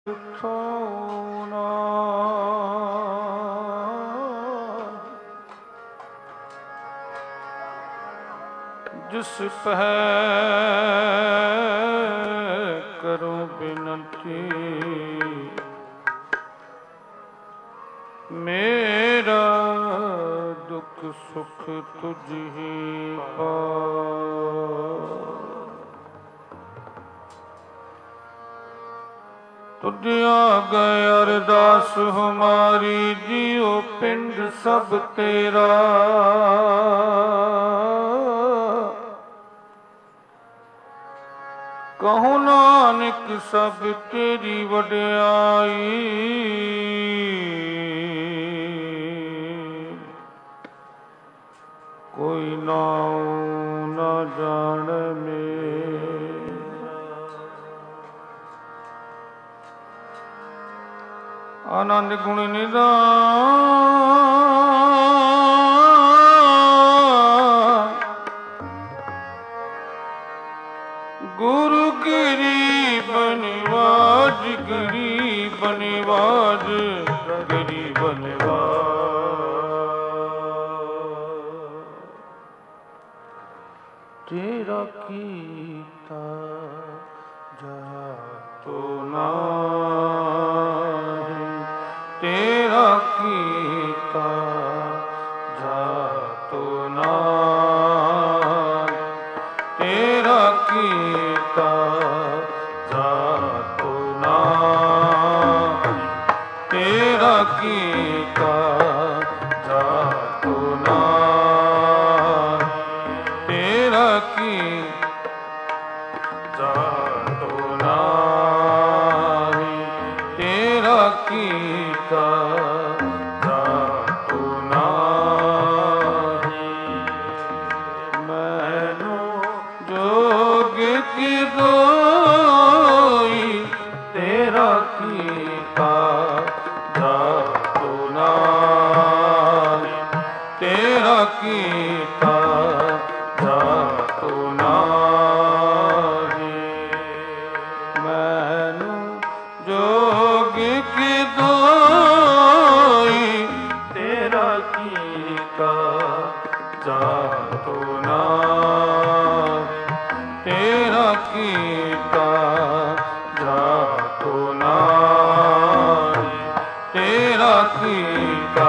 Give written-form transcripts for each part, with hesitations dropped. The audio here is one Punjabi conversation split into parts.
ਸੋਨਾ ਜਿਸ ਪਹਿ ਕਰੋ ਬਿਨਤੀ ਮੇਰਾ ਦੁੱਖ ਸੁਖ ਤੁਝੀ ਪਾਇਆ। ਤੁਧ ਆਗੇ ਅਰਦਾਸ ਹਮਾਰੀ ਜੀਉ ਪਿੰਡ ਸਭ ਤੇਰਾ। ਕਹੋ ਨਾਨਕ ਸਭ ਤੇਰੀ ਵਡਿਆਈ। ਕੋਈ ਨਾਉ ਨਾ ਜਾਣ ਮੇਰਾ। ਆਨੰਦ ਗੁਣ ਨਿਧਾਨ ਗੁਰੂ ਗਰੀਬ ਨਿਵਾਜ ਗਰੀਬ ਨਿਵਾਜ ਗਰੀਬ ਨਿਵਾਜ। ਤੇਰਾ ਕੀਤਾ ਜਾਤੋ ਨਾਹੀ ਤੇਰਾ ਕੀਤਾ ਜਾਤੋ ਨਾਹੀ ਤੇਰਾ ਕੀਤਾ ਜਾਤੋ ਨਾਹੀ ਤੇਰਾ ਕੀਤਾ ਜਾਤੋ ਨਾਹੀ ਤੇਰਾ ਕੀ ਜਾਤੋ ਨਾਹੀ ਤੇਰਾ ਕੀਤਾ ਜਾਤੋ ਨਾਹੀ। ਮੈਨੂੰ ਜੋਗ ਕੀ ਦੋਈ ਤੇਰਾ ਕੀਤਾ ਜਾਤੋ ਨਾਹੀ ਤੇਰਾ ਕੀਤਾ ਜਾਤੋ ਨਾਹੀ। ਮੈਨੂੰ ਜੋਗ ਕੀ ਦੋਈ ਤੇਰਾ ਕੀਤਾ ਜਾਤੋ ਨਾਹੀ ਤੇਰਾ ਕੀਤਾ ਜਾਤੋ ਨਾਹੀ ਤੇਰਾ ਕੀਤਾ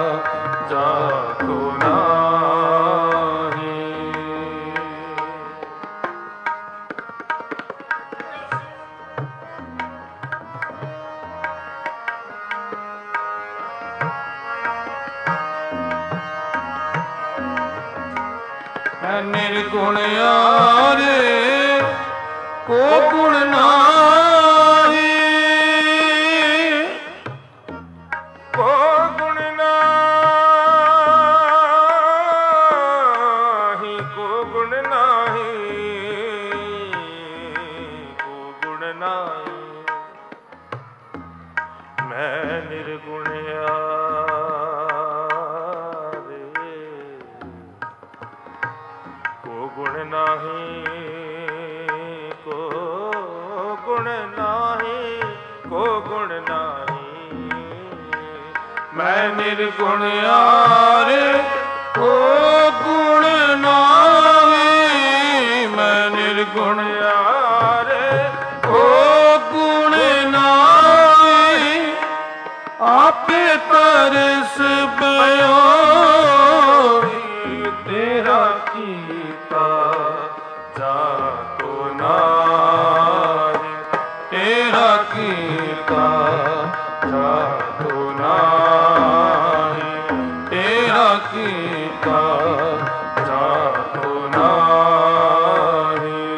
ਜਾਤੋ ਨਾਹੀ। ਨਿਰਗੁਣ ਆਰੇ ਕੋ ਗੁਣ ਨਾਹੀ ਕੋ ਗੁਣ ਨਾਹੀ ਕੋ ਗੁਣ ਨਾਹੀ ਕੋ ਗੁਣ ਨਾਹੀ। ਮੈਂ ਨਿਰਗੁਣ ਗੁਣ ਨਾਹੀ ਕੋ ਗੁਣ ਨਾਹੀ ਕੋ ਗੁਣ ਨਾਹੀ। ਮੈਂ ਨਿਰਗੁਣ ਆਰੇ ਕੋ ਗੁਣ ਨਾਹੀ ਮੈਂ ਨਿਰਗੁਣ ਆਰੇ ਕੋ ਗੁਣ ਨਾਹੀ। ਆਪੇ ਤਰਸ ਪਇਓ ਤੇਰਾ ਕੀਤਾ ਜਾਤੋ ਨਾਹੀ ਤੇਰਾ ਕੀਤਾ ਜਾਤੋ ਨਾਹੀ ਤੇਰਾ ਕੀਤਾ ਜਾਤੋ ਨਾਹੀ।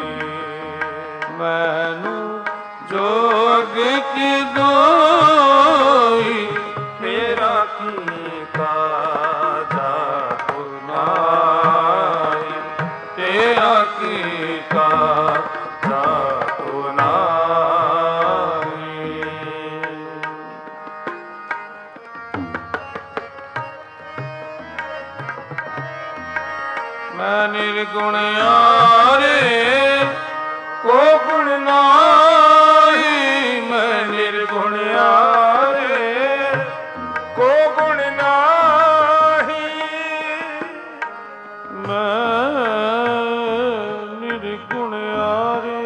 ਮੈਨੂੰ ਜੋਗ ਕੀ ਦੋਈ ਤੇਰਾ ਕੀਤਾ ਜਾਤੋ ਨਾਹੀ ਤੇਰਾ ਕੀਤਾ ਜਾਤੋ ਨਾਹੀ। ਮੈਂ ਨਿਰਗੁਣ ਆਰੇ ਕੋ ਗੁਣ ਨਾਹੀ ਮੈਂ ਨਿਰਗੁਣ ਨਿਰਗੁਣਿਆਰੇ ਕੋ ਗੁਣ ਨਾਹੀ। ਮੈਂ ਨਿਰਗੁਣਿਆਰੇ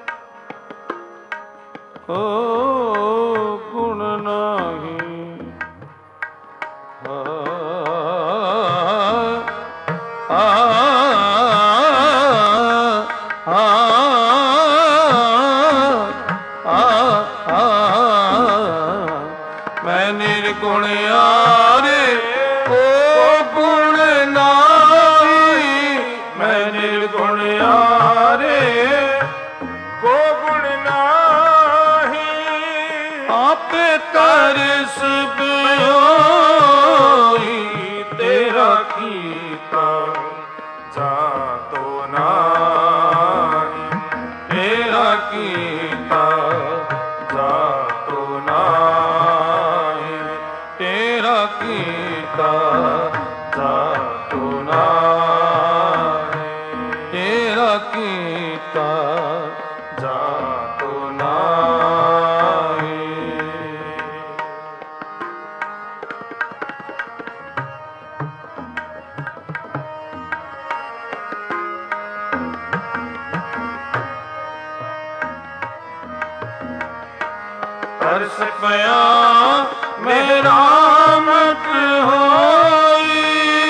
ਕੋ ਗੁਣ ਨਾਹੀ। ਮੈਂ ਨਿਰਗੁਣਿਆਰੇ ਕੋ ਗੁਣ ਨਾਹੀ। ਮੈਂ ਨਿਰਗੁਣਿਆਰੇ ਕੋ ਗੁਣ ਨਾਹੀ। ਆਪੇ ਤਰਸ ਬਿਓਈ ਤੇਰਾ ਕੀਤਾ ਜਾਤੋ ਨਾਹੀ। ਤੇਰਾ ਕੀਤਾ ਜਾਤੋ ਨਾਹੀ। ਤੇਰਾ ਕੀਤਾ ਜਾਤੋ ਨਾਹੀ। ਤੇਰਾ ਕੀਤਾ ਜਾਤੋ ਨਾਹੀ। ਤਰਸ ਪਿਆ ਮੇਰਾ ਮਤ ਹੋਈ।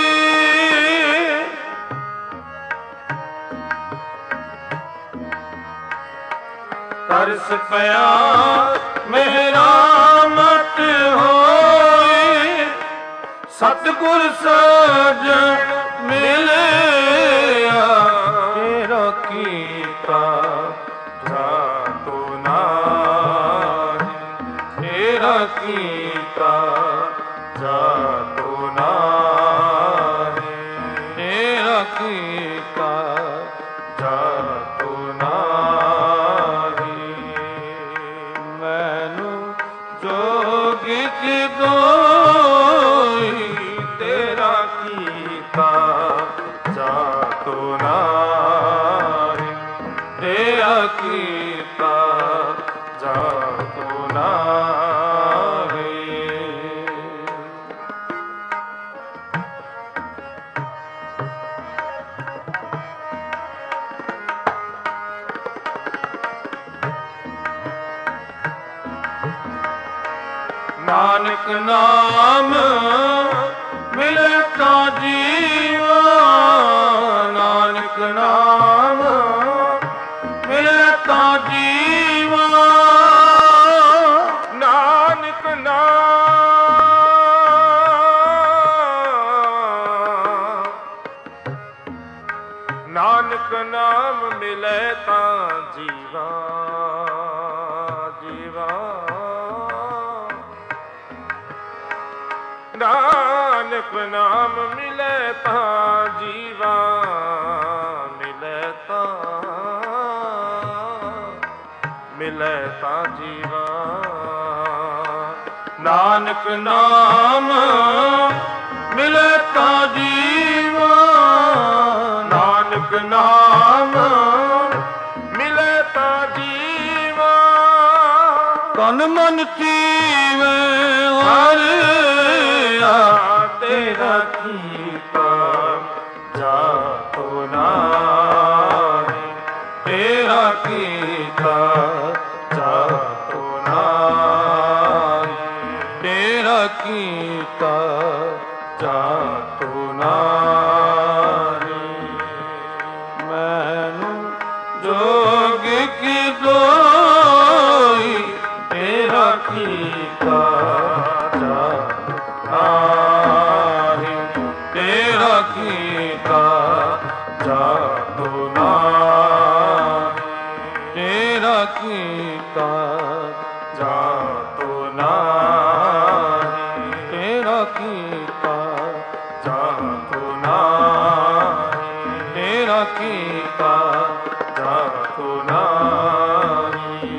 ਤਰਸ ਪਿਆ ਮੇਰਾ ਮਤ ਹੋਈ। ਸਤਿਗੁਰ ਸਜਣ ਮਿਲਿਆ ਤੇਰਾ ਕੀਤਾ ਜਾਤੋ ਨਾਹੀ। ਤੇਰਾ ਕੀਤਾ ਜਾਤੋ ਨਾਹੀ। ਤੇਰਾ ਕੀਤਾ ਜਾਤੋ ਨਾਹੀ। ਮੈਨੂੰ ਜੋਗੀ ਕੀ ਦੋਈ ਤੇਰਾ ਕੀਤਾ ਜਾਤੋ ਨਾਹੀ। ਤੇਰਾ ਕੀਤਾ ਜਾਤੋ ਨਾਹੀ। ਨਾਨਕ ਨਾਮ ਮਿਲੇ ਤਾਂ ਜੀਵਾ। ਨਾਨਕ ਨਾਮ ਮਿਲੇ ਤਾਂ ਜੀਵਾ। ਨਾਨਕ ਨਾਨਕ ਨਾਮ ਮਿਲੇ ਤਾਂ ਜੀਵਾ। ਜੀਵਾ ਨਾਨਕ ਨਾਮ ਮਿਲੇ ਤਾਂ ਜੀਵਾ। ਮਿਲੇ ਤਾਂ ਜੀਵਾ। ਨਾਨਕ ਨਾਮ ਮਿਲੇ ਤਾਂ ਜੀਵਾ। ਨਾਨਕ ਨਾਮ ਮਿਲੇ ਤਾਂ ਜੀਵਾ। ਤਨ ਮਨ ਜੀਵੇ ਹਰਿਆ ਤੇਰਾ ਕੀਤਾ ਜਾਤੋ ਨਾਹੀ। ਤੇਰਾ ਕੀਤਾ ਜਾਤੋ ਨਾਹੀ। ਤੇਰਾ ਕੀਤਾ ਜਾਤੋ ਨਾਹੀ। ਮੈਨੂੰ ਜੋਗ ਕੀ ਦੋਈ ਤੇਰਾ ਕੀਤਾ ਜਾਤੋ ਨਾਹੀ। ਤੇਰਾ ਕੀਤਾ ਜਾਤੋ ਨਾਹੀ। ਤੇਰਾ ਕੀਤਾ ਜਾਤੋ ਨਾਹੀ। ਤੇਰਾ ਕੀਤਾ ਜਾਤੋ ਨਾਹੀ। ਤੇਰਾ ਕੀਤਾ ਜਾਤੋ ਨਾਹੀ।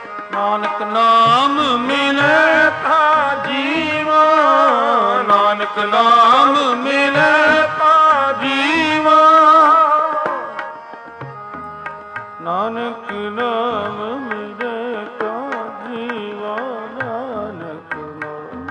ਨਾਨਕ ਨਾਮ ਮਿਲੇ ਤਾਂ ਜੀਵਾ। ਨਾਨਕ नाम मिले ता जीवा, नानक नाम मिले ता जीवा, नानक नाम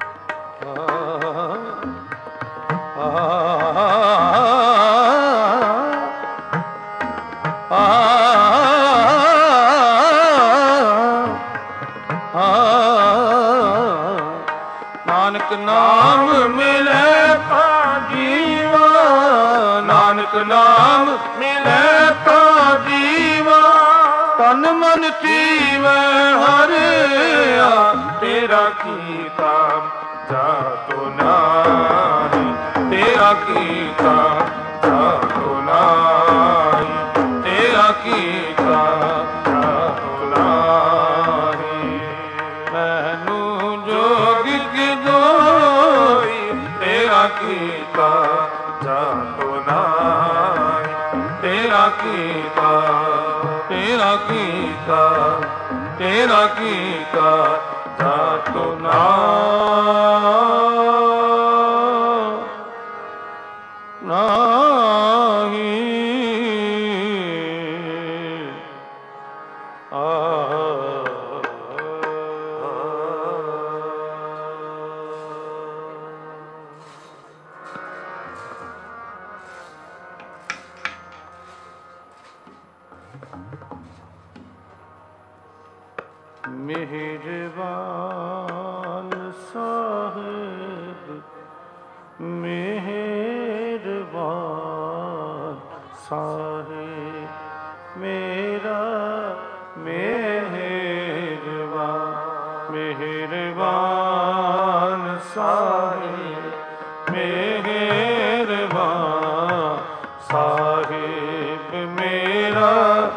नानक नाम मिले ता जीवा, नानक नाम मिले ता जीवा, तन मन जीवे हरिया, तेरा कीता जातो नाहि, तेरा कीता जातो नाहि, तेरा कीता जातो नाहि। मैनू जोग की दोई, तेरा कीता जातो नाहि, तेरा कीता, तेरा कीता, तेरा कीता जातो नाहि। मेहरबान साहिब, मेहरबान साहिब, मेरा मेहरबान, मेहरबान साहिब, मेहरबान साहिब, मेरा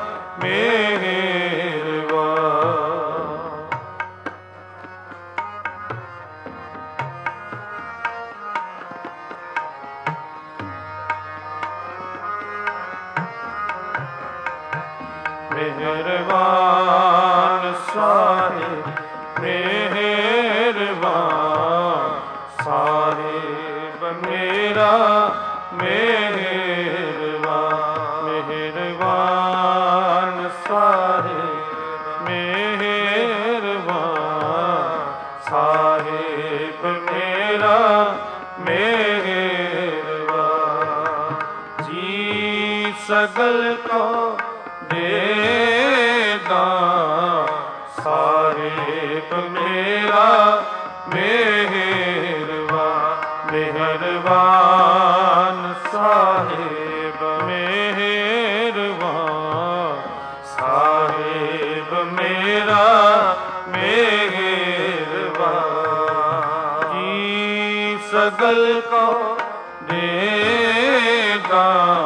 मेहरबान साहिब, मेहरबान साहिब, मेरा मेहरबान, मेहरबान साहिब, मेहरबान साहिब, मेरा मेहरबान। जी सगल को देदा साहिब, मेरा मेहरबान, मेहरबान साहिब, मेहरबान साहिब, मेरा मेहरबान। जी सगल को देदा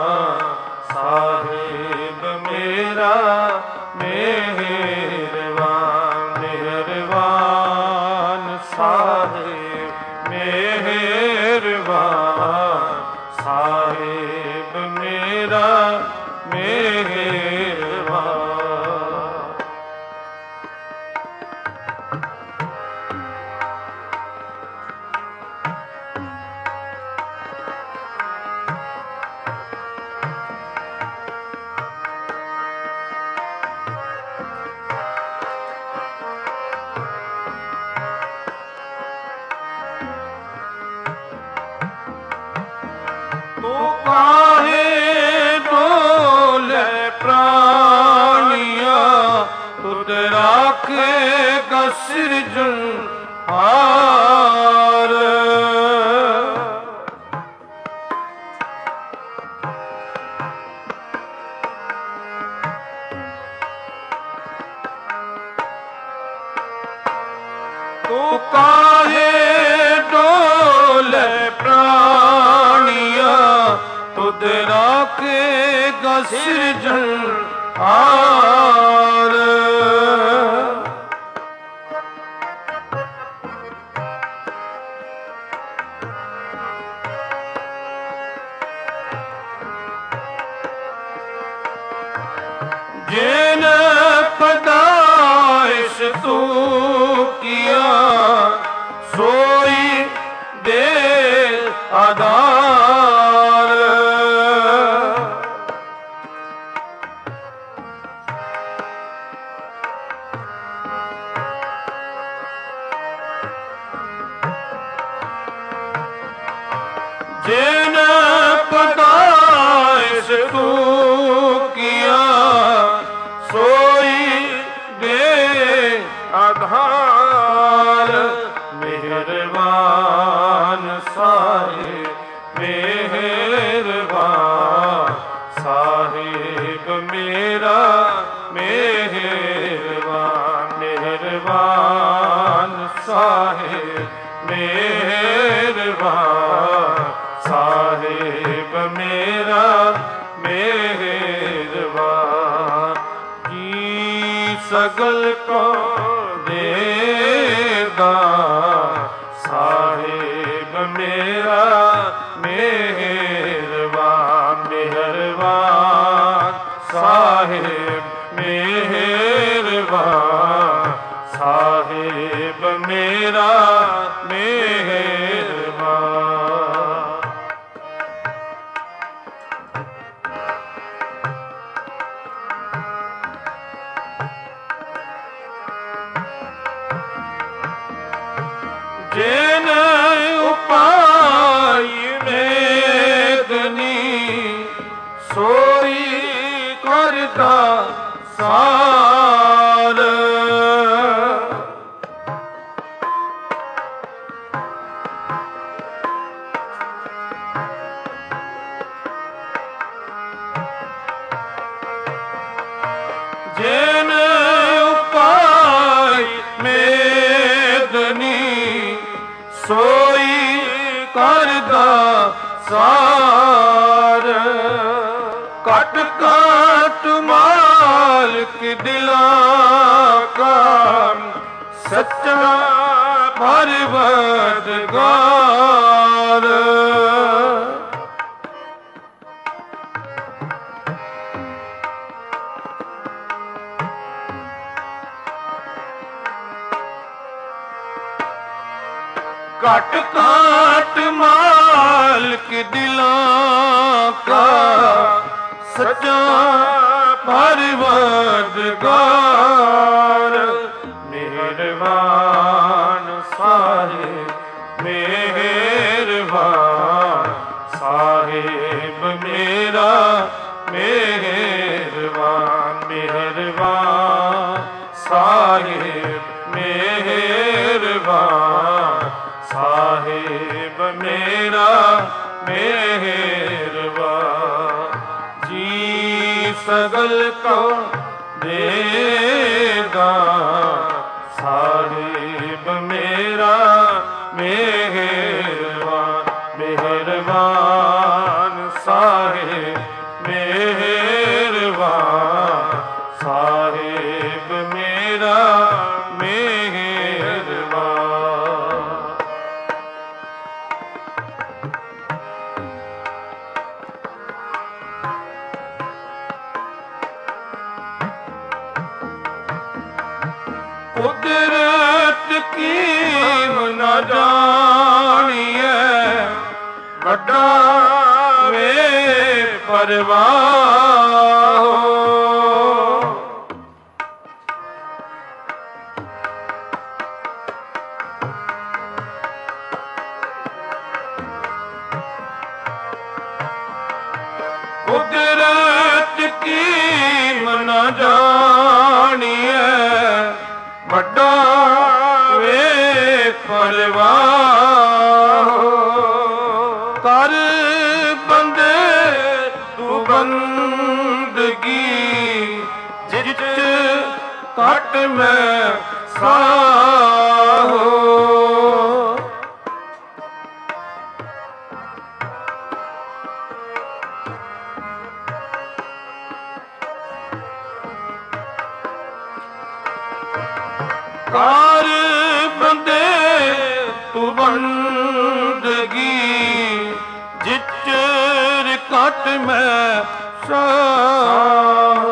साहिब, मेरा मेहरबान, मेहरबान साहिब, मेहरबान साहिब, मेरा मेहरबान। काहे डोले प्राणिया, तुद राखेगा सिरजनहार। तो काहे डोले प्राणिया, तुद राखेगा सिरजनहार। जिन पैदाइश तू किया, सोई दे ਆਧਾਰ। ਜਿਨ ਪਦਾਇਸ਼ ਤੂੰ ਕੀਆ ਸੋਈ ਦੇ ਆਧਾਰ। ਮਿਹਰਬਾਨ ਸਾਹਿਬ ਮਿਹਰਬਾਨ ਸਾਹਿਬ ਮੇਰਾ ਮਿਹਰਬਾਨ। ਮਿਹਰਬਾਨ ਸਾਹਿਬ ਮਿਹਰਬਾਨ ਸਾਹਿਬ ਮੇਰਾ ਮਿਹਰਬਾਨ। ਜੀ ਸਗਲ ਕੋ ਦੇਗਾ ਸਾਹਿਬ ਮੇਰਾ ਮਿਹਰਬਾਨ। ਮਿਹਰਬਾਨ ਸਾਹਿਬ ਮਿਹਰਬਾਨ ਸਾਹਿਬ ਮੇਰਾ ਮਿਹਰਬਾਨ। ਜਿਨ ਉਪਾਈ ਮੇਦਨੀ ਸੋਈ ਕਰਦਾ ਸਾਰ। ਜਿਨ ਉਪਾਈ ਮੇਦਨੀ ਸੋਈ ਕਰਦਾ ਸਾਰ। ਘਟ ਘਟ ਮਾਲਕ ਦਿਲਾਂ ਕਾ ਸੱਚਾ ਪਰਵਰਦਗਾਰ। ਘਟ ਘਟ ਮਾਲਕ ਦਿਲਾਂ ਕਾ ਸੱਚਾ ਪਰਵਰਦਗਾਰ। ਮਿਹਰਬਾਨ ਸਾਹਿਬ ਮਿਹਰਬਾਨ ਸਾਹਿਬ ਮੇਰਾ ਮਿਹਰਬਾਨ। ਮਿਹਰਬਾਨ ਸਾਹਿਬ ਮਿਹਰਬਾਨ ਸਾਹਿਬ ਮੇਰਾ ਮਿਹਰਬਾਨ। ਜੀ ਸਗਲ ਕੋ ਦੇਗਾ ਸਾਹਿਬ ਮੇਰਾ ਮਿਹਰਬਾਨ। ਮਿਹਰਬਾਨ ਸਾਹਿਬ ਮਿਹਰਬਾਨ ਸਾਹਿਬ ਮੇਰਾ ਮਿਹਰਬਾਨ। ਕੁਦਰਤ ਕੀਮ ਨਾ ਜਾਣੀਐ ਵੱਡਾ ਵੇ ਪਰਵਾਹ। ਕੁਦਰਤ ਕੀਮ ਨਾ ਜਾਣੀਐ ਵੱਡਾ ਵੇ ਪਰਵਾਹ। ਕਰ ਬੰਦੇ ਤੂੰ ਬੰਦਗੀ ਜਿਚ ਘਟ ਮੈਂ ਸਾਹੋ। ਕਾਰ ਬੰਦੇ ਤੂੰ ਬੰਦਗੀ ਜਿਚਰ ਘਟ ਮੈਂ ਸਾਹੋ।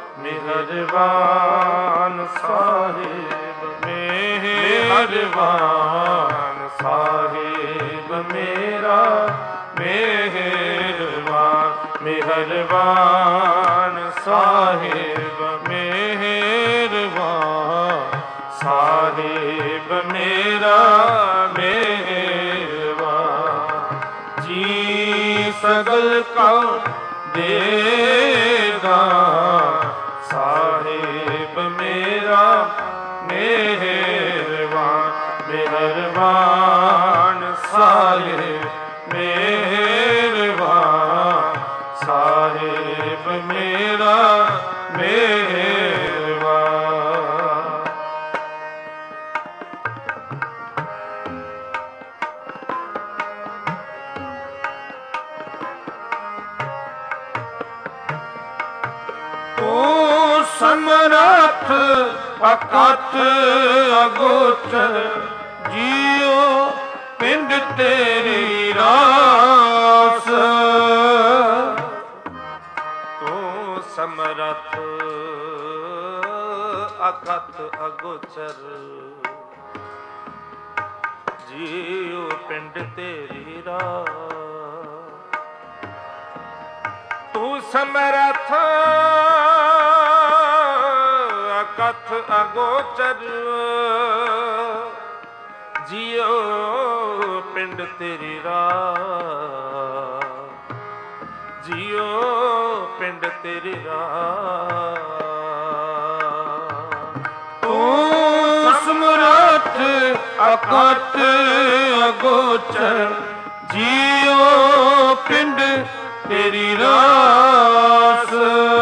ਮਿਹਰਬਾਨ ਸਾਹਿਬ ਮਿਹਰਬਾਨ ਸਾਹਿਬ ਮੇਰਾ ਮਿਹਰਬਾਨ ਮਿਹਰਬਾਨ ਸਾਹਿਬ ਮਿਹਰਬਾਨ ਸਾਹਿਬ ਮੇਰਾ ਮਿਹਰਬਾਨ ਜੀ ਸਗਲ ਕਾ ਦੇਗਾ ਸਾਹਿਬ ਮੇਰਾ ਮਿਹਰਬਾਨ ਮਿਹਰਬਾਨ ਸਾਹਿਬ ਮਿਹਰਬਾਨ ਸਾਹਿਬ ਮੇਰਾ ਮਿਹਰਬਾਨ ਤੂੰ ਸਮਰੱਥ ਅਕਥ ਅਗੋਚਰ ਜੀਉ ਪਿੰਡ ਤੇਰੀ ਰਾਸ ਤੂੰ ਸਮਰੱਥ ਅਕਥ ਅਗੋਚਰ ਜੀਉ ਪਿੰਡ ਤੇਰੀ ਰਾਸ ਤੂੰ ਸਮਰੱਥ ਅਕਥ ਅਗੋਚਰ ਜੀਓ ਪਿੰਡ ਤੇਰੀ ਰਾਹ ਜੀਓ ਪਿੰਡ ਤੇਰੀ ਰਾਹ ਤੂੰ ਸਮਰੱਥ ਅਕਥ ਅਗੋਚਰ ਜੀਓ ਪਿੰਡ ਤੇਰੀ ਰਾਸ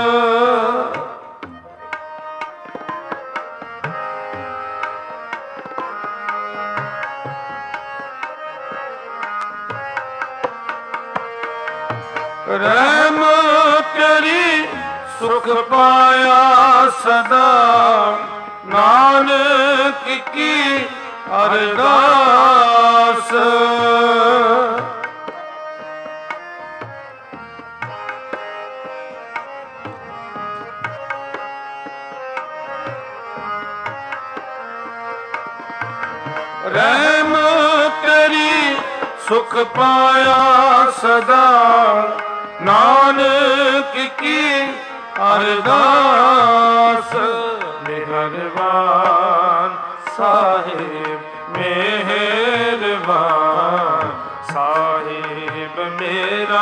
ਰਹਿਮ ਤੇਰੀ ਸੁਖ ਪਾਇਆ ਸਦਾ ਨਾਨਕ ਕੀ ਅਰਦਾਸ ਰਹਿਮ ਤੇਰੀ ਸੁਖ ਪਾਇਆ ਸਦਾ ਨਾਨਕ ਕੀ ਅਰਦਾਸ ਮਿਹਰਬਾਨ ਸਾਹਿਬ ਮਿਹਰਬਾਨ ਸਾਹਿਬ ਮੇਰਾ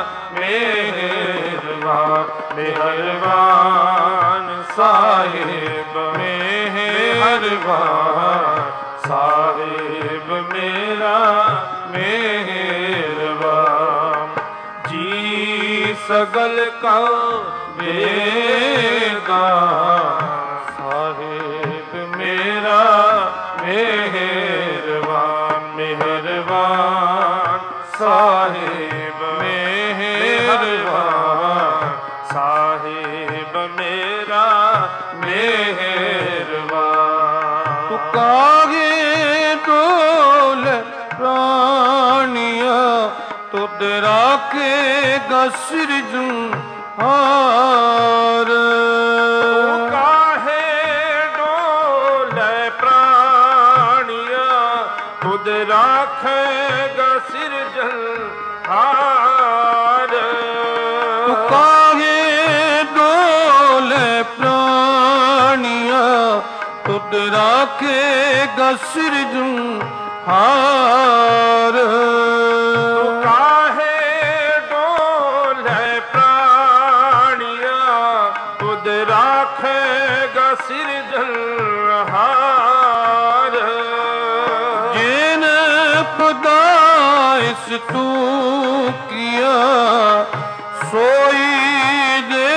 ਮਿਹਰਬਾਨ ਮਿਹਰਬਾਨ ਸਾਹਿਬ ਮਿਹਰਬਾਨ ਸਾਹਿਬ ਮੇਰਾ ਮਿਹਰਬਾਨ ਜੀ ਸਗਲ ਕਾ ਵੇਗਾ ਸਾਹਿਬ ਮੇਰਾ ਮਿਹਰਬਾਨ ਮਿਹਰਬਾਨ ਸਾਹਿਬ ਮਿਹਰਬਾਨ ਸਾਹਿਬ ਮੇਰਾ ਮਿਹਰਬਾਨ ਤੂੰ ਕਾਗੇ ਡੋਲ ਪ੍ਰਾਣੀਆਂ ਤੁਧ ਰਾਖੇਗਾ ਸਿਰਜਣਹਾਰ ਤੂੰ ਕਾਹੇ ਡੋਲੇ ਪ੍ਰਾਣੀਆਂ ਤੁਧ ਰਾਖੇਗਾ ਸਿਰਜਣਹਾਰ ਤੂੰ ਕਾਹੇ ਡੋਲੇ ਪ੍ਰਾਣੀਆਂ ਤੁਧ ਰਾਖੇਗਾ ਸਿਰਜਣਹਾਰ ਸਿਰਜਣਹਾਰ ਜਿਨ ਪਦਾਇਸ ਤੂੰ ਕੀਆ ਸੋਈ ਦੇ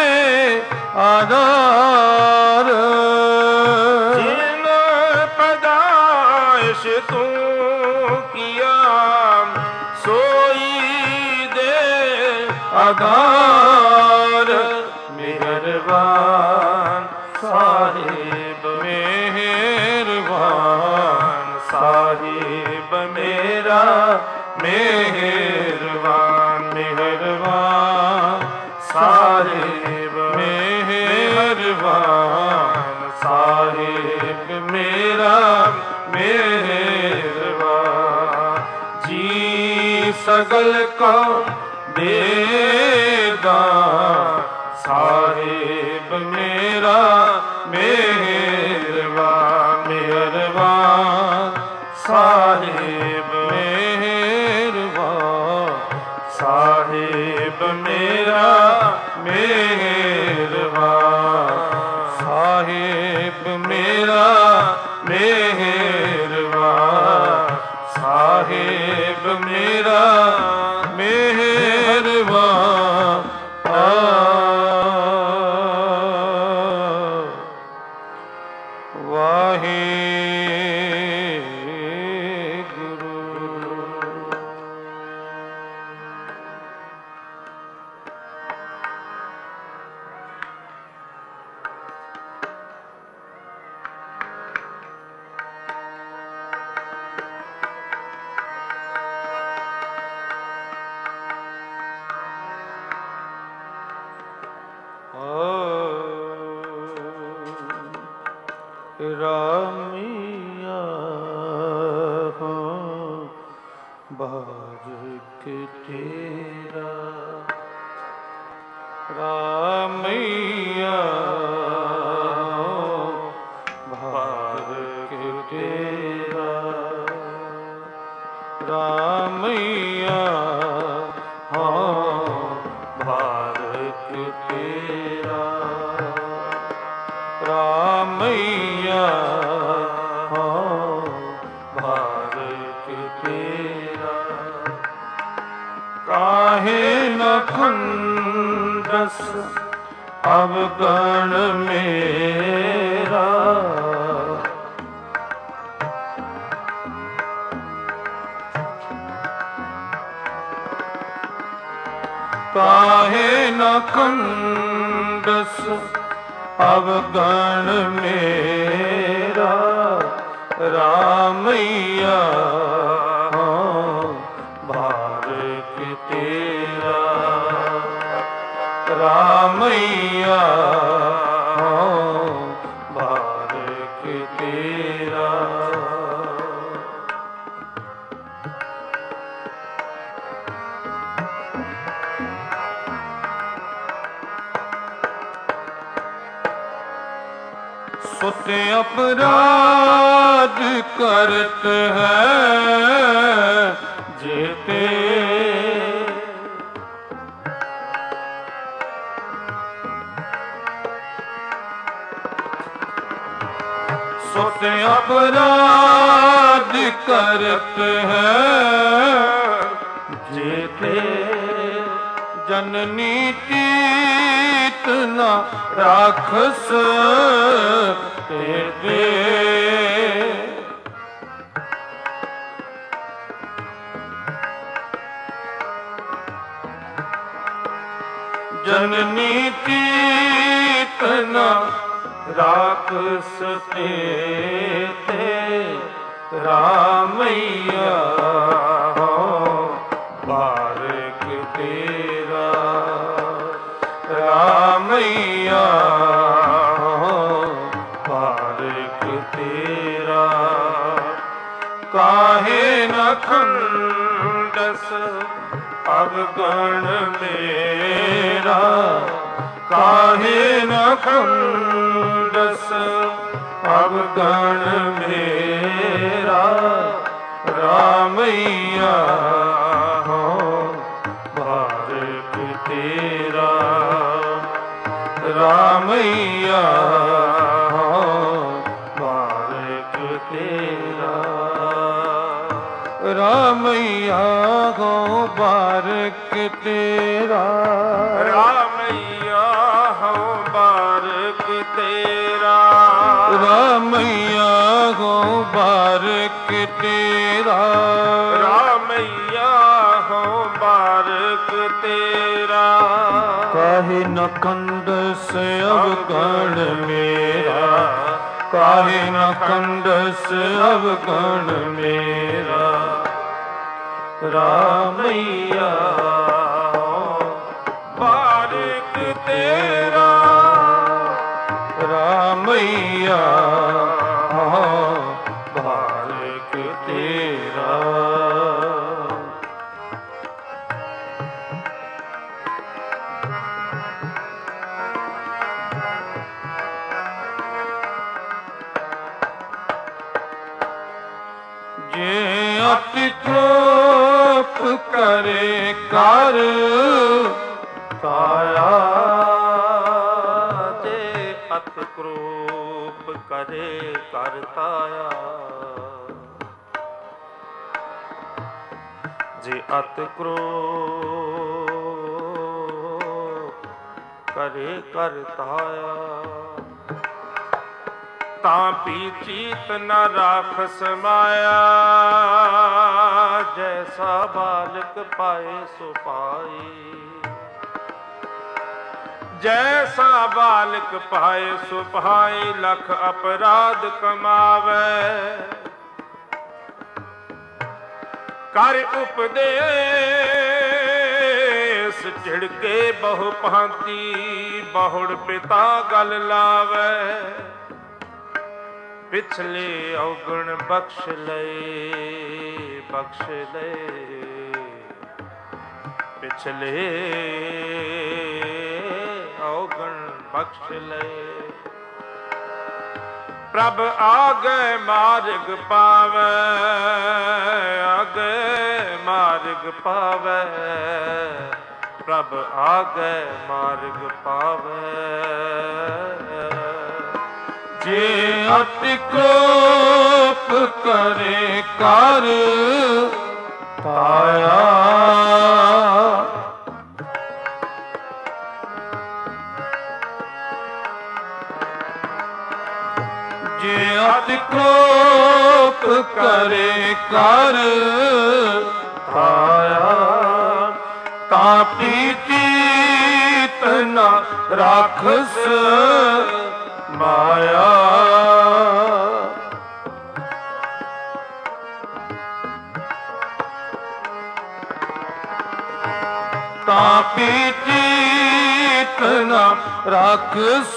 ਆਧਾਰ ਜਿਨ ਪਦਾਇਸ ਤੂੰ ਕੀਆ ਸੋਈ ਦੇ ਆਧਾਰ ਮਿਹਰਬਾਨ ਸਾਹਿਬ ਮਿਹਰਬਾਨ ਸਾਹਿਬ ਮੇਰਾ ਮਿਹਰਬਾਨ ਮਿਹਰਬਾਨ ਸਾਹਿਬ ਮਿਹਰਬਾਨ ਸਾਹਿਬ ਮੇਰਾ ਮਿਹਰਬਾਨ ਜੀ सकल को देगा साहिब मेरा मेहरबान मेहरबान साहिब मेहरबान साहिब मेरा मेहरबान साहिब मेरा मेहरबान साहिब मेरा मेहरबान रामिया हो बारिक तेरा रामिया बारिक तेरा रामिया हो बारिक तेरा रामैया हो भारत तेरा काहे न खुंदस अवगण मेरा काहे न खुंदस अवगण मेरा रामैया हो भारत तेरा रामैया हो भारत तेरा सुत अपराध करत है जेते सुत अपराध करत है जेते जननी तीत न राखस तेरे जननी तीत न राखस तेरे रामैया हो बारिक तेरा रामैया हो बारिक तेरा काहे न खुंदस अवगण मेरा काहे न खुंदस अवगण मेरा रामैया हो भारत तेरा रामैया हो भारत तेरा रामैया हो बारिक तेरा रामैया हो बारिक तेरा रामैया हो बारिक तेरा रामैया हो बारिक तेरा काहे न कंदस अवगण मेरा काहे न कंदस अवगण मेरा रामैया बारिक तेरा रामैया बारिक तेरा करे कर ताया। जे अत क्रोप करे कर ताया। जे अत क्रोप करे कर ताया। तापी चीत न राखस माया। जैसा बालक पाए सो पाए। जैसा बालक पाए सो पाए। लख अपराध कमावे। कर उपदेश झिड़के बहु भांति। बहुड़ पिता गल लावे। पिछले अवगुण बख्श ले बख्श ले। पिछले अवगुण बख्श ले। प्रभ आगे मार्ग पावे। आगे मार्ग पावे। प्रभ आगे मार्ग पावे। जे अति क्रोप करे कर ताया। जे अति क्रोप करे कर ताया। तापी चीत न राखस माया। तापी चीत न राखस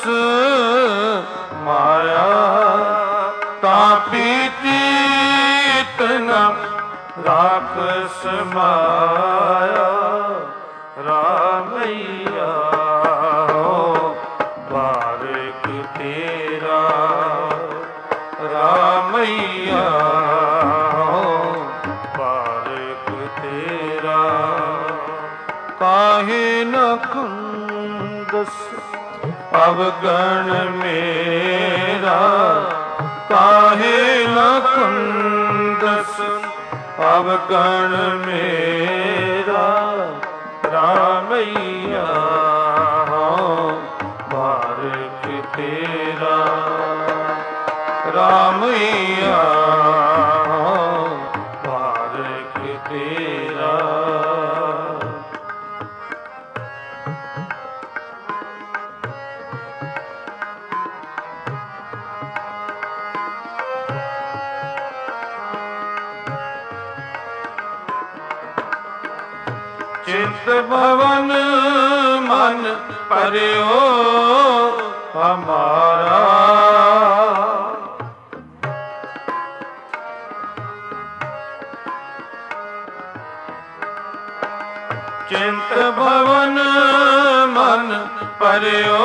माया। तापी चीत न राखस माया। रामैया बारिक तेरा। रामैया बारिक तेरा। काहे न कुंदस अवगण मेरा। काहे न कुंदस अवगण मेरा। रामैया बारिक तेरा। रामैया बारिक तेरा। चित भवन मन पर्यो हमारा। चिंत भवन मन पर्यो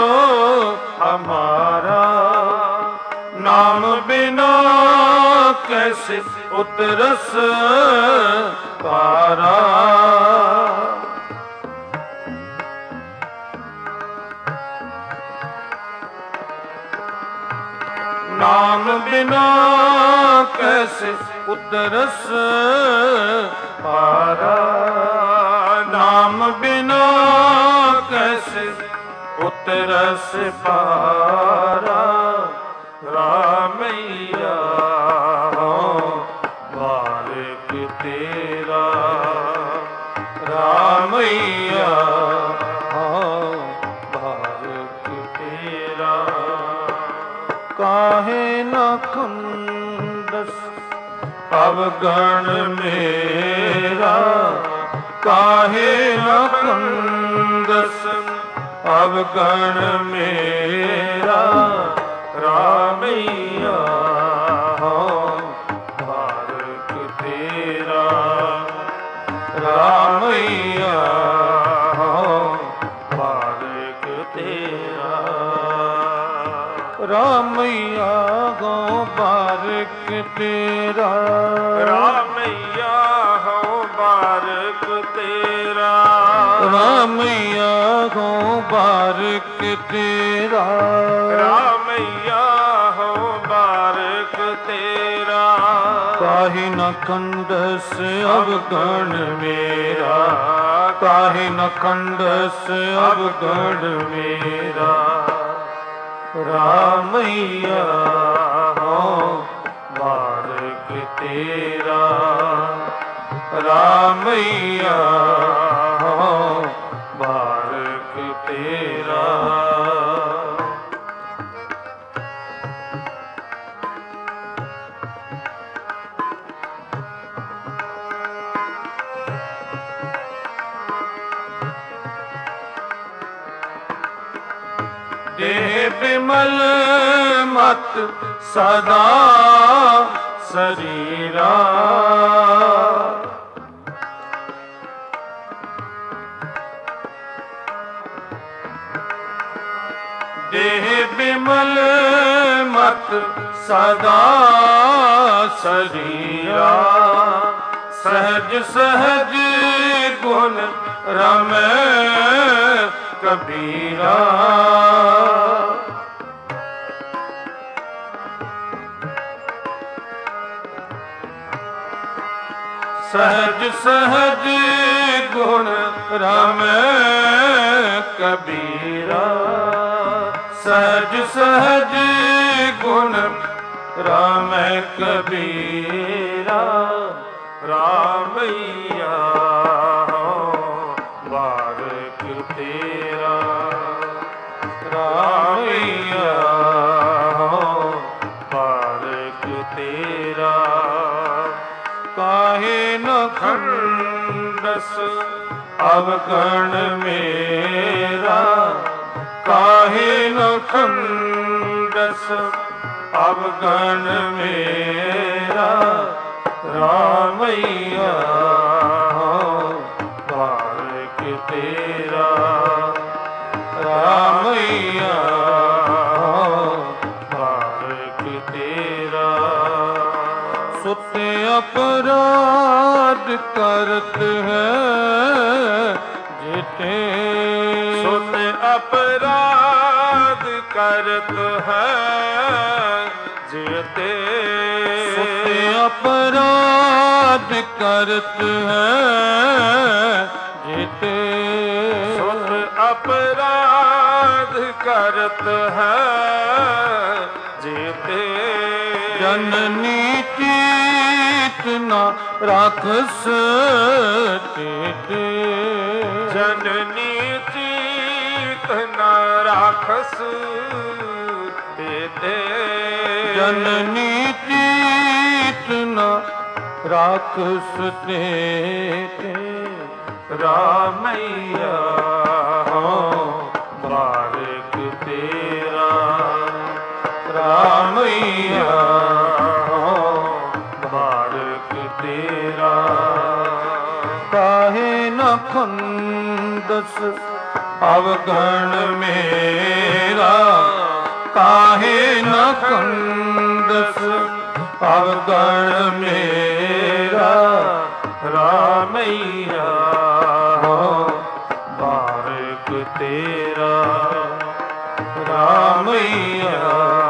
हमारा। नाम बिना कैसे उतरस पारा। नाम बिना कैसे उतरस पारा। नाम बिना कैसे उतरस पारा। रामैया बारिक तेरा। रामैया बारिक तेरा। काहे न कुंदस अवगण मेरा। काहे न कुंदस अवगण मेरा। रामैया बारिक तेरा। रामैया बारिक तेरा। रामैया गो बारिक तेरा। रामैया हो बारिक तेरा रामैया हो बारक तेरा रामैया हो बारक तेरा काहे न खंडस अवगण मेरा काहे न खंडस अवगण मेरा रामैया हो बारक तेरा रामैया हो बारक तेरा देह विमल मत सदा शरीरा देह विमल मत सदा शरीरा सहज सहज गुण रमै कबीरा सहज सहज गुण रमै कबीरा सहज सहज गुण रमै कबीरा रामैया बारक तेरा रामैया बारक तेरा काहे न खंडस अवगण मेरा काहे न खंडस अवगण मेरा रामैया बारक तेरा रामैया बारक तेरा सुत अपराध करत है जिते सुत अपराध करत है जिते सुत अपराध करत है जिते सुत अपराध करत है जिते जननी चीत न राखस तेते जननी चीत न राखस तेते जननी चीत न राखस तेते रामैया बारक तेरा रामैया बारक तेरा काहे न खंडस अवगण मेरा काहे न खंडस अवगण मेरा रामैया बारक तेरा रामैया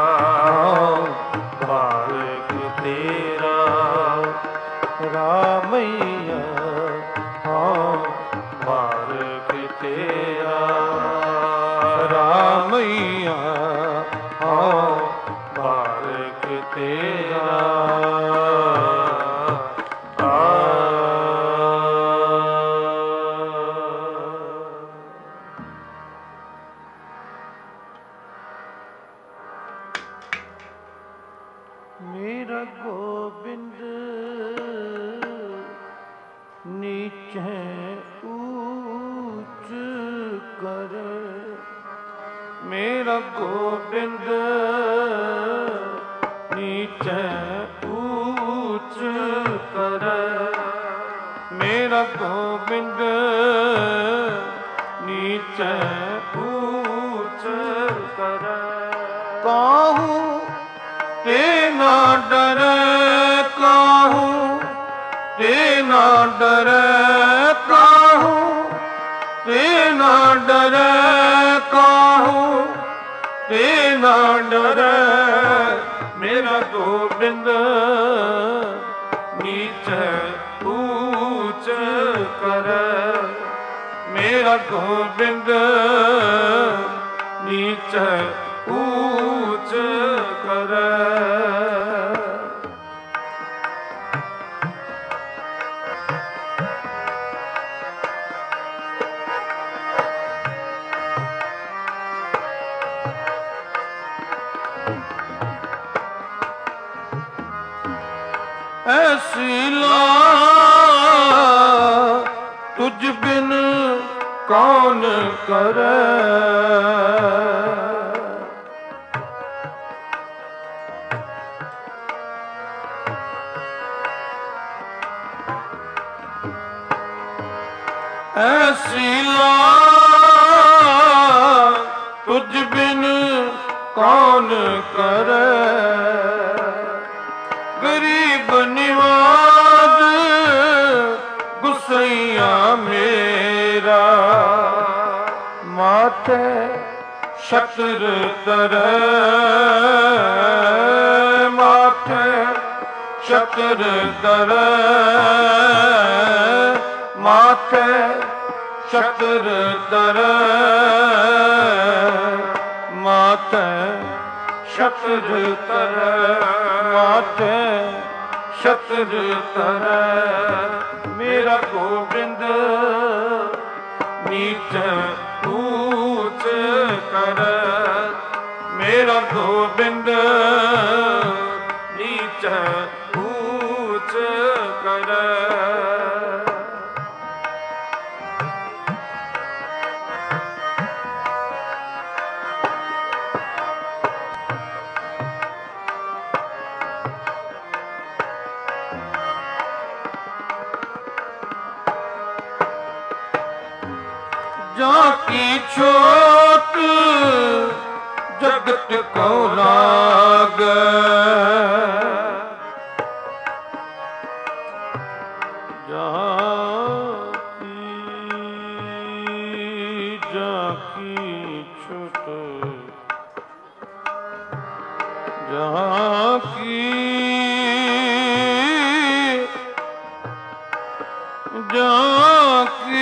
बारक तेरा रामैया बारक तेरा रामैया बारक तेरा मेरा गोविंद नीचे ऊंच कर मेरा गोविंद नीचे ऊंच कर मेरा गोविंद नीचे ऊंच कर काहू ते ना डरे काहू ते ना डरे डरे काहू ते ना डरे मेरा गोबिंद नीचे ऊंच करे मेरा गोबिंद नीचे ऊंच करे। ऐसी ला तुझ बिन कौन करे ऐसी ला तुझ बिन कौन करे गरीब निवाज गुसैया मेरा माथे छत्र तरे माथे छत्र तरे माथे छत्र तरे माथे छत्र तरे माथे छत्र तरे मेरा गोबिंद नीचे ऊंच करे मेरा गोबिंद नीचे ऊंच करे। जाकी छोट जगत को लाग जाकी छोट जाकी जाकी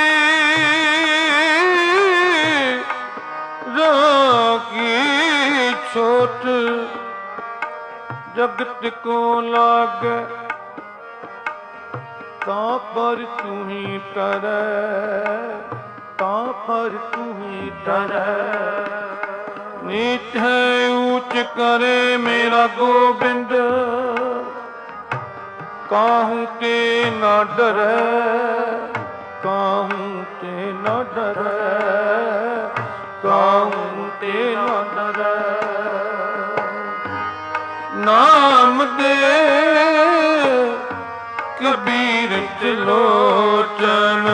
छोट जगत को लागे तां पर तू ही टरे तां पर तू ही टरे नीच है ऊंच करे मेरा गोबिंद काहू के न डरे काहू के न डरे काहू के न डरे नाम दे कबीर त्रिलोचन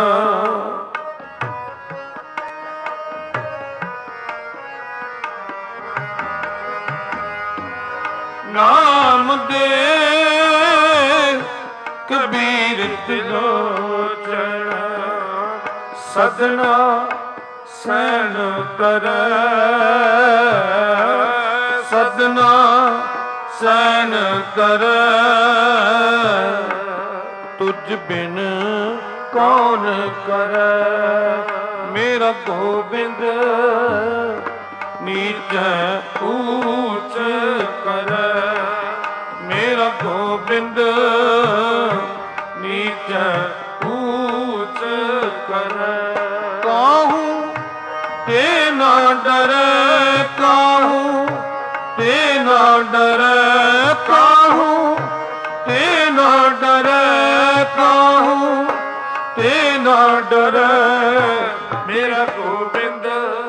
नाम दे कबीर त्रिलोचन सदना सैन करे सदना सैन करे तुझ बिन कौन करे मेरा गोबिंद नीचे ऊंच करे मेरा गोबिंद नीचे ऊंच करे। काहू ते ना डरे काहू ते ना डरे काहू ते ना डरे काहू ते ना डरे मेरा गोबिंद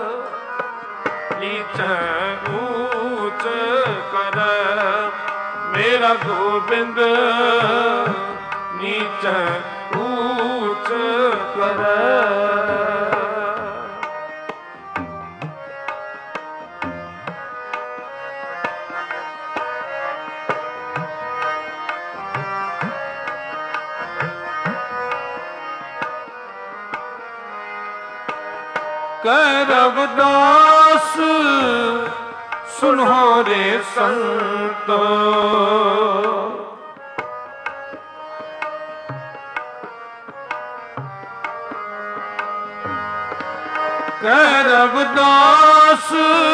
नीचे ऊंच करे मेरा गोबिंद नीचे ऊंच करे। ਕਹਿ ਰਵਿਦਾਸ ਸੁਨੋ ਰੇ ਸੰਤੋ। ਕਹਿ ਰਵਿਦਾਸ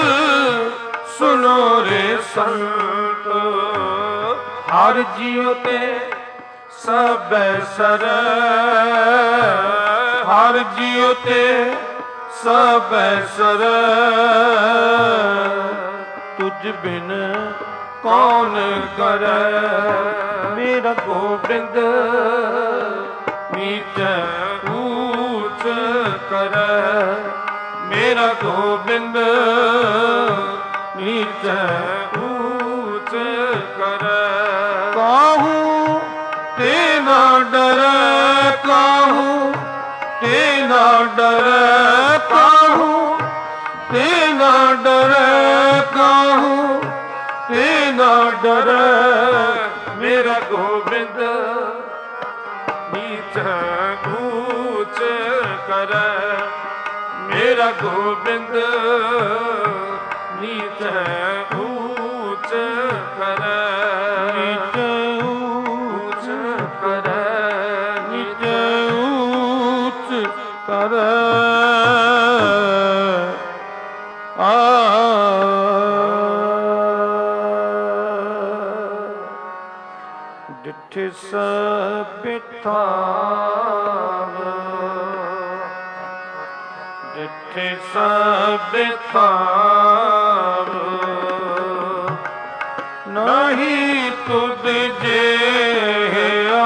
ਸੁਨੋ ਰੇ ਸੰਤ। ਹਰ ਜੀਉ ਤੇ ਸਭੈ ਸਰ, ਹਰ ਜੀਉ ਤੇ ਸਭੈ ਸਰ। ਤੁਝ ਬਿਨ ਕੌਣ ਕਰੈ, ਮੇਰਾ ਗੋਬਿੰਦ ਨੀਚੈ ਊਚ ਕਰੈ। ਮੇਰਾ ਗੋਬਿੰਦ ਨੀਚੈ ਊਚ ਕਰੈ। ਕਾਹੂ ਤੇ ਨਾ ਡਰੈ, ਕਾਹੂ ਤੇ ਨਾ ਡਰੈ, ਕਾਹੂ ਤੇ ਨਾ ਡਰੈ, ਕਾਹੂ ਤੇ ਨਾ ਡਰੈ। ਮੇਰਾ ਗੋਬਿੰਦ ਨੀਚੈ ਊਚ ਕਰੈ। ਮੇਰਾ ਗੋਬਿੰਦ ਨੀਚੈ ਊਚ ਕਰੈ। ਨੀਚੈ ਊਚ ਕਰੈ, ਨੀਚੈ ਊਚ ਕਰੈ। ਡਿਠਿ ਸਭਿ ਥਾਵ, ਡਿਠਿ ਸਭਿ ਥਾਵ। ਨਹੀਂ ਤੁਧ ਜਿਹਾ,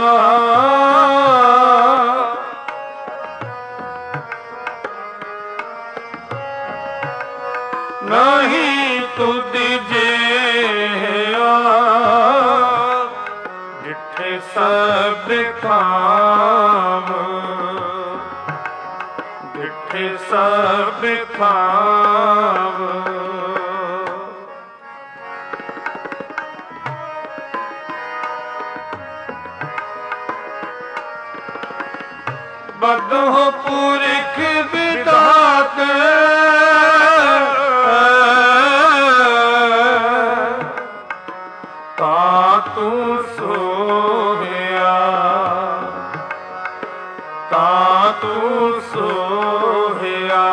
ਨਹੀਂ ਤੁਧ ਜਿਹਾ। ਡਿਠਿ ਸਭਿ ਥਾਵ, ਡਿਠਿ ਸਭਿ ਥਾਵ। ਬਦਹੁ ਪੁਰਖ ਵਿਧਾਤ, ਤਾ ਤੂੰ ਸੋਹਿਆ, ਤਾ ਤੂੰ ਸੋਹਿਆ।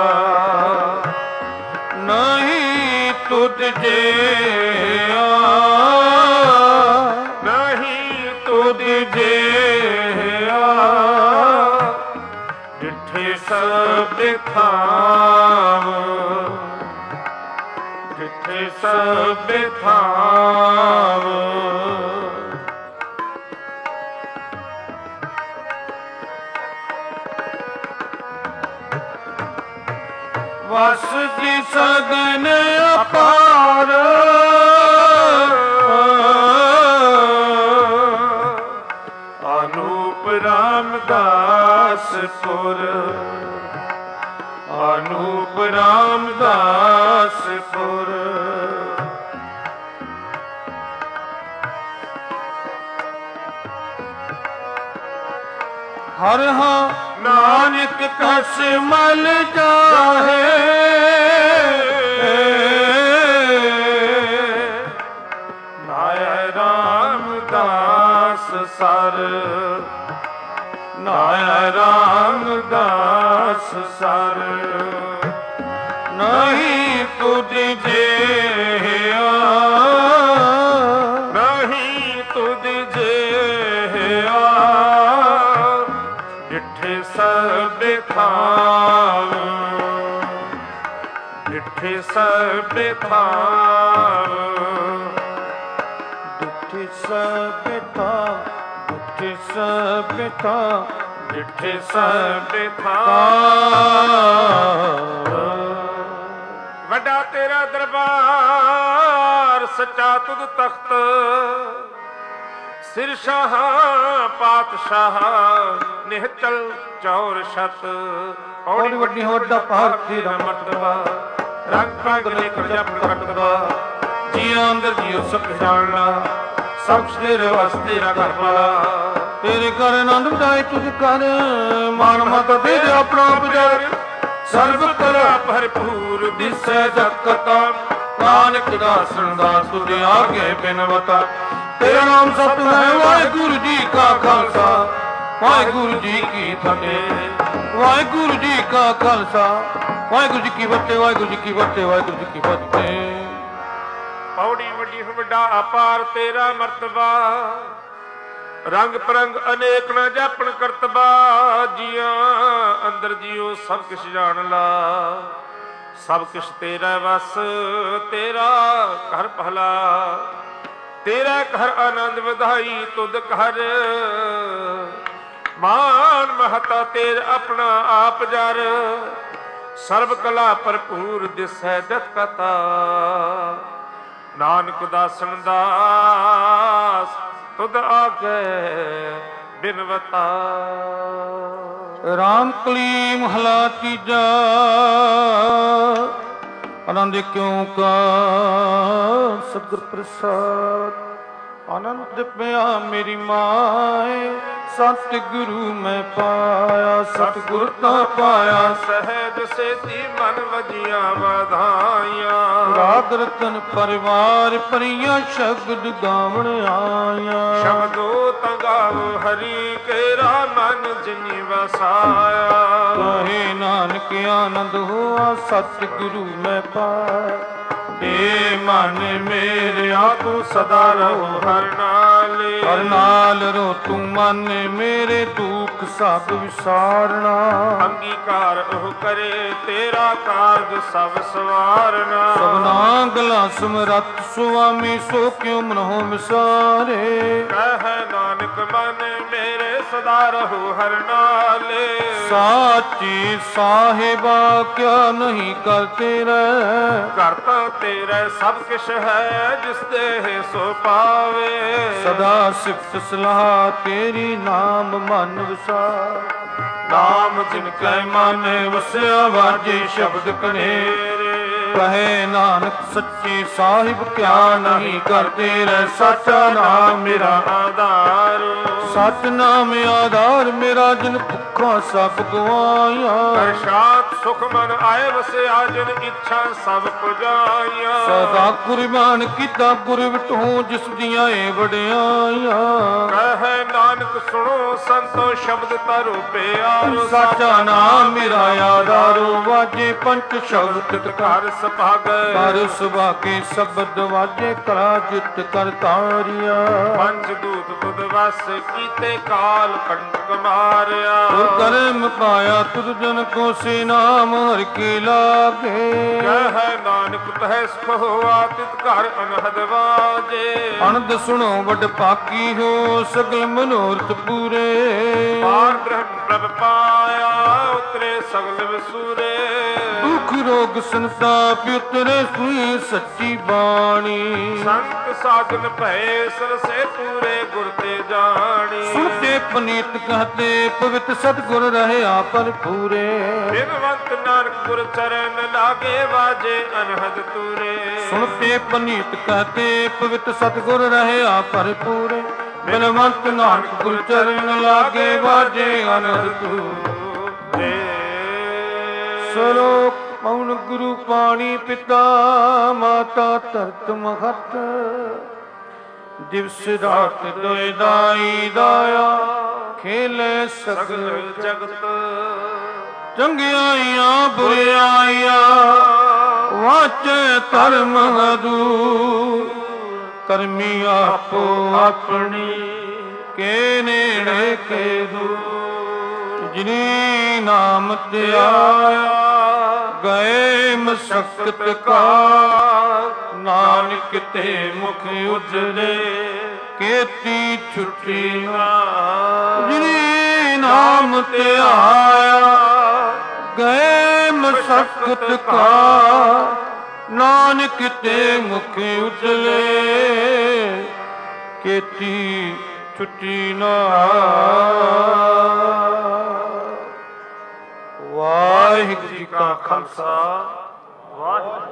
ਨਹੀਂ ਤੁਧ ਜਿਹਾ, ਨਹੀਂ ਤੁਧ ਜਿਹਾ। ਡਿਠਿ ਸਭਿ ਥਾਵ, ਡਿਠਿ ਸਭਿ ਥਾਵ। ਵਸ ਦੀ ਸਗਨ ਅਪਾਰ, ਅਨੂਪ ਰਾਮਦਾਸ ਪੁਰ, ਅਨੂਪ ਰਾਮਦਾਸ ਪੁਰ। ਹਰ ਹਾਂ ਨਾਨਕ ਕਸ ਮਲ ਜਾਹੇ, ਨਾਇ ਰਾਮਦਾਸ ਸਰ, ਨਾਇ ਰਾਮਦਾਸ ਸਰ। ਨਹੀਂ ਤੁਧ ਜਿਹਾ, ਨਹੀਂ ਤੁਧ ਜਿਹਾ। ਡਿਠਿ ਸਭਿ ਥਾਵ, ਡਿਠਿ ਸਭਿ ਥਾਵ। ਡਿਠਿ ਸਭਿ ਥਾਵ, ਡਿਠਿ ਸਭਿ ਥਾਵ। ਡਿਠਿ ਸਭਿ ਥਾਵ। ਵੱਡਾ ਤੇਰਾ ਦਰਬਾਰ, ਸੱਚਾ ਤੁਧ ਤਖਤ। ਸਿਰ ਸ਼ਾਹ ਪਾਤਸ਼ਾਹ, ਨਿਹਚਲ ਚੌਰ ਛਤ। ਔੜੀ ਵੱਡੀ ਵੱਡਾ ਭਾਰਤੀ ਦਾ ਮਰਤਬਾ, ਰੰਗ ਰੰਗ ਨੇ ਕਰਜਾ ਪ੍ਰਗਟਦਾ। ਜੀਆਂ ਅੰਦਰ ਜੀਉ ਸਭ ਜਾਣਨਾ, ਸਭ ਤੇਰੇ ਵਾਸਤੇ ਤੇਰਾ ਘਰ ਵਾਲਾ। ਤੇਰੇ ਘਰ ਆਨੰਦ ਵਧਾਏ ਤੁਝ ਕਰ, ਮਾਨ ਮਤ ਦੇ ਆਪਣਾ ਪੁਜਾਰ। ਸਰਬ ਕਲਾ ਭਰਪੂਰ ਦਿਸੈ ਜਗਤਾ। ਨਾਨਕ ਦਾਸਨ ਦਾ ਤੁਧ ਆਗੇ ਬਿਨਵਤਾ। ਤੇਰਾ ਨਾਮ ਸਤਿ ਹੈ। ਵਾਹਿਗੁਰੂ ਜੀ ਕਾ ਖਾਲਸਾ ਵਾਹਿਗੁਰੂ ਜੀ ਕੀ ਫਤਿਹ। ਵਾਹਿਗੁਰੂ ਜੀ ਕਾ ਖਾਲਸਾ ਵਾਹਿਗੁਰੂ ਜੀ ਕੀ ਫਤਿਹ। ਵਾਹਿਗੁਰੂ ਜੀ ਕੀ ਫਤਿਹ। ਵਾਹਿਗੁਰੂ ਜੀ ਕੀ ਫਤਿਹ। ਪੌੜੀ ਵੱਡੀ ਵੱਡਾ ਅਪਾਰ ਤੇਰਾ ਮਰਤਬਾ। ਰੰਗ ਪਰੰਗ ਅਨੇਕ ਨ ਜਾਪਣ ਕਰਤਬਾ। ਜੀਆਂ ਅੰਦਰ ਜੀਓ ਸਭ ਕਿਛ ਜਾਣ ਲਾ। ਸਭ ਕਿਛ ਤੇਰਾ ਵਸ ਤੇਰਾ ਘਰ ਭਲਾ। ਤੇਰਾ ਘਰ ਆਨੰਦ ਵਧਾਈ ਤੁਧ ਘਰ। ਮਾਨ ਮਹਤਾ ਤੇਰ ਆਪਣਾ ਆਪ ਜਰ। ਸਰਬ ਕਲਾ ਭਰਪੂਰ ਦਿਸੈ ਦਤ ਕਤਾ। ਨਾਨਕ ਦਾਸਨ ਦਾਸ ਤੁਧ ਆਗੇ ਬਿਨਵਤਾ। ਰਾਮ ਕਲੀ ਮਹਲਾ ਤੀਜਾ। ਆਨੰਦ ਕਿਉ ਕਾ ਸਤਿਗੁਰ ਪ੍ਰਸਾਦ। ਆਨੰਦ ਪਿਆ ਮੇਰੀ ਮਾਏ ਸਤਿਗੁਰੂ ਮੈਂ ਪਾਇਆ। ਸਤਿਗੁਰ ਤਾਂ ਪਾਇਆ ਸਹਿਜ ਸੇਤੀ ਮਨ ਵਜੀਆਂ ਵਧਾਈਆਂ। ਰਾਗ ਰਤਨ ਪਰਿਵਾਰ ਭਰੀਆਂ ਸ਼ਬਦ ਗਾਵਣ ਆਇਆ। ਸ਼ਬਦੋ ਤਾਂ ਗਾਵੋ ਹਰੀ ਕੇਰਾ ਮਨ ਜਿਨੀ ਵਸਾਇਆ। ਕਹੇ ਨਾਨਕ ਆਨੰਦ ਹੋਆ ਸਤਿਗੁਰੂ ਮੈਂ ਪਾਇਆ। ਏ ਮਨ ਮੇਰਿਆ ਤੂੰ ਸਦਾ ਰਹੋ ਹਰ ਨਾਲੇ। ਹਰ ਨਾਲ ਰੋ ਤੂੰ ਮਨ ਮੇਰੇ ਦੁੱਖ ਸਭ ਵਿਸਾਰਨਾ। ਅੰਗੀਕਾਰ ਉਹ ਕਰੇ ਤੇਰਾ ਕਾਰਜ ਸਭ ਸਵਾਰਨਾ। ਸਭਨਾ ਗਲਾ ਸਮਰੱਥ ਸੁਆਮੀ ਸੋ ਕਿਉ ਮਨਹੁ ਵਿਸਾਰੇ। ਕਹਿ ਨਾਨਕ ਮਨ ਮੇਰੇ ਸਦਾ ਰਹੋ ਹਰ ਨਾਲੇ। ਸਾਚੀ ਸਾਹਿਬਾ ਕਿਆ ਨਹੀਂ ਕਰ ਤੇਰਾ। ਘਰ ਤਾਂ ਤੇਰਾ ਸਭ ਕਿਛ ਹੈ ਜਿਸ ਦੇ ਸੋ ਪਾਵੇ। ਸਦਾ ਸਿਫਤ ਸਲਾਹ ਤੇਰੀ ਨਾਮ ਮਨ ਵਸਾਰ। ਨਾਮ ਜਿਨ ਕੈ ਮਨ ਵਸਿਆ ਵਾਜੇ ਸ਼ਬਦ ਕਨੇਰੇ। ਕਹੇ ਨਾਨਕ ਸੱਚੀ ਸਾਹਿਬ ਕਿਆ ਨਹੀਂ ਕਰਦੇ ਰਹਿ। ਸਾਚਾ ਨਾਮ ਮੇਰਾ ਆਧਾਰ। ਸਚ ਨਾਮ ਆਧਾਰ ਮੇਰਾ ਜਿਨ ਭੁੱਖਾਂ ਸਭ ਗਵਾਈਆਂ। ਕਰ ਸ਼ਾਂਤ ਸੁਖ ਮਨ ਆਏ ਵਸਿਆ ਜਿਨ ਇੱਛਾ ਸਭ ਪੁਜਾਈਆਂ। ਸਦਾ ਕੁਰਬਾਨ ਕੀਤਾ ਗੁਰ ਵਿਟੂ ਜਿਸ ਦੀਆਂ ਏ ਵਡਿਆਈਆਂ। ਕਹੇ ਨਾਨਕ ਸੁਣੋ ਸੰਤੋ ਸ਼ਬਦ ਤਰੁ ਪਿਆਰੋ। ਸਾਚਾ ਨਾਮ ਮੇਰਾ ਆਧਾਰੋ ਵਾਜੇ ਪੰਚ ਸ਼ਬਦ ਤਿਤ ਘਰ ਸੁਭਾਗੈ। ਘਰ ਸੁਭਾਗੇ ਸ਼ਬਦ ਵਾਜੇ ਕਲਾ ਜਿਤ ਕਰ ਤਾਰਿਆ। ਪੰਚ ਦੂਤ ਤੁਧ ਵਸ ਕੀਤੇ ਕਾਲ ਕੰਟਕ ਮਾਰਿਆ। ਤੁਰ ਕਰਮ ਪਾਇਆ ਤੁਧ ਜਨ ਕੋ ਸੇ ਨਾਮ ਹਰਿ ਕੇ ਲਾਗੇ। ਕਹਿ ਨਾਨਕ ਤਹਿ ਸੁਖ ਹੋਆ ਤਿਤ ਘਰ ਅਨਹਦ ਵਾਜੇ। ਅਨੰਦ ਸੁਣੋ ਵਡ ਭਾਗੀ ਹੋ ਸਗਲ ਮਨੋਰਥ ਪੂਰੇ। ਪਾਰ ਬ੍ਰਹਮ ਪ੍ਰਭ ਪਾਇਆ ਉਤਰੇ ਸਗਲ ਵਿਸੂਰੇ। ਦੁਖ ਰੋਗ ਸੰਤਾਪ ਉਤਰੇ ਸੁਣੀ ਸੱਚੀ ਬਾਣੀ। ਸੰਤ ਸਾਜਨ ਭਏ ਸਰਸੇ ਪੂਰੇ ਗੁਰ ਤੇ ਜਾਣੀ। ਸੁਣਤੇ ਪਨੀਤ ਕਹਤੇ ਪਵਿੱਤ ਸਤਿਗੁਰ ਰਹਿਆ ਪਰ ਪੂਰੇ। ਬਿਨਵੰਤ ਨਾਨਕ ਗੁਰ ਚਰਨ ਲਾਗੇ ਵਾਜੇ ਅਨਹਦ ਤੂਰੇ। ਸੁਣਤੇ ਪਨੀਤ ਕਹਤੇ ਪਵਿੱਤ ਸਤਿਗੁਰ ਰਹਿਆ ਪਰ ਪੂਰੇ। ਬਿਨਵੰਤ ਨਾਨਕ ਗੁਰ ਚਰਨ ਲਾਗੇ ਵਾਜੇ ਅਨਹਦ ਤੂਰੇ। ਸਲੋਕ ਪਵਨ ਗੁਰੂ ਪਾਣੀ ਪਿਤਾ ਮਾਤਾ ਧਰਤ ਮਹਤ। ਦਿਵਸ ਰਾਤ ਦੋਇ ਦਾਈ ਦਾਇਆ ਖੇਲੇ ਸਗਲ ਜਗਤ। ਚੰਗਿਆਈਆਂ ਬੁਰਿਆਈਆਂ ਵਾਚੇ ਧਰਮ ਹਦੂਰ। ਕਰਮੀ ਆਪੋ ਆਪਣੀ ਕੇ ਨੇੜੇ ਕੇ ਦੂਰ। ਜਿਨੀ ਨਾਮ ਧਿਆਇਆ ਗਏ ਮਸਕਤ ਕਾ। ਨਾਨਕ ਤੇ ਮੁਖ ਉਜਲੇ ਕੀਤੀ ਛੁੱਟੀ ਨਾ। ਜਿਨੀ ਨਾਮ ਧਿਆਇਆ ਗਏ ਮਸਕਤ ਕਾ। ਨਾਨਕ ਤੇ ਮੁਖ ਉਜਲੇ ਕੀਤੀ ਛੁੱਟੀ ਨਾ। ਵਾਹਿਗੁਰੂ ਜੀ ਕਾ ਖਾਲਸਾ ਵਾਹਿਗੁਰੂ।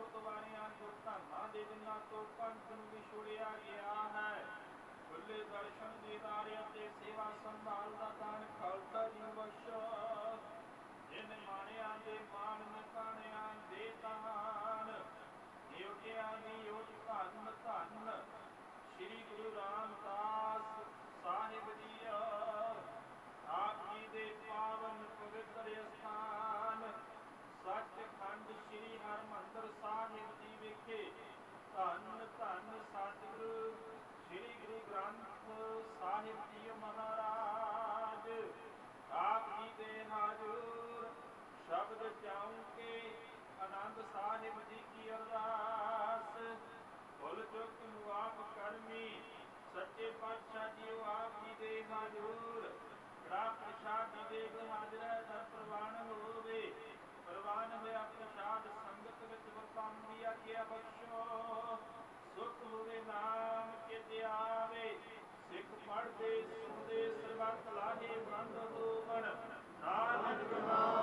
ਗੁਰਮੁਖ ਵਾਲਿਆਂ ਜੋ ਧਾਮਾਂ ਦੇ ਜਿਨ੍ਹਾਂ ਤੋਂ ਪੰਥ ਨੂੰ ਵਿਛੋੜਿਆ ਗਿਆ ਹੈ, ਖੁੱਲੇ ਦਰਸ਼ਨ ਦੀਦਾਰੇ ਅਤੇ ਸੇਵਾ ਸੰਭਾਲ ਦਾ ਦਾਨ ਖਾਲਸਾ ਜੀ ਬਖਸ਼ੋ। ਜਿਨ ਮਾਣਿਆਂ ਦੇ ਮਾਣ ਨਕਾਣਿਆਂ ਦੇ ਦਾਨ, ਨਿਉਟਿਆਂ ਦੀ ਓਟ ਧੰਨ ਧੰਨ ਸ੍ਰੀ ਗੁਰੂ ਰਾਮਦਾਸ ਸਾਹਿਬ ਜੀ। ਆਪ ਜੀ ਦੇ ਪਾਵਨ ਪਵਿੱਤਰ ਅਸਥਾਨ ਸੱਚਖੰਡ ਸ੍ਰੀ ਹਰਿਮੰਦਰ ਸਾਹਿਬ ਜੀ ਵਿਖੇ ਧੰਨ ਧੰਨ ਸਤਿਗੁਰੂ ਸ੍ਰੀ ਗੁਰੂ ਗ੍ਰੰਥ ਸਾਹਿਬ ਜੀ ਮਹਾਰਾਜ ਆਪ ਜੀ ਦੇ ਹਾਜ਼ਰ ਸ਼ਬਦ ਚਾਉ ਕੇ ਆਨੰਦ ਸਾਹਿਬ ਜੀ ਕੀ ਅਰਦਾਸ। ਭੁੱਲ ਚੁੱਕ ਨੂੰ ਆਪ ਕਰਮੀ ਸੱਚੇ ਪਾਤਸ਼ਾਹ ਜੀਓ ਆਪ ਜੀ ਦੇ ਹਾਜ਼ਰ ਕੜਾ ਪ੍ਰਸ਼ਾਦ ਜੀ ਦੇ ਹਾਜ਼ਰ ਹੈ। ਦਰ ਪ੍ਰਵਾਨ ਹੋਵੇ, ਪ੍ਰਵਾਨ ਹੋਇਆ ਪ੍ਰਸ਼ਾਦ ਸੰਗਤ ਵਿੱਚ ਵਰਤਾਉਂਦੀ ਆਗਿਆ ਬਖਸ਼ੋ। ਸੁਖ ਹੋਵੇ ਨਾਮ ਚੇਤੇ ਆਵੇ, ਸਿੱਖ ਪੜ੍ਹਦੇ ਸੁਣਦੇ ਸਰਬੱਤ ਲਾਹੇ ਬੰਦ ਹੋਵਣ। ਨਾਨਕ ਨਾਮ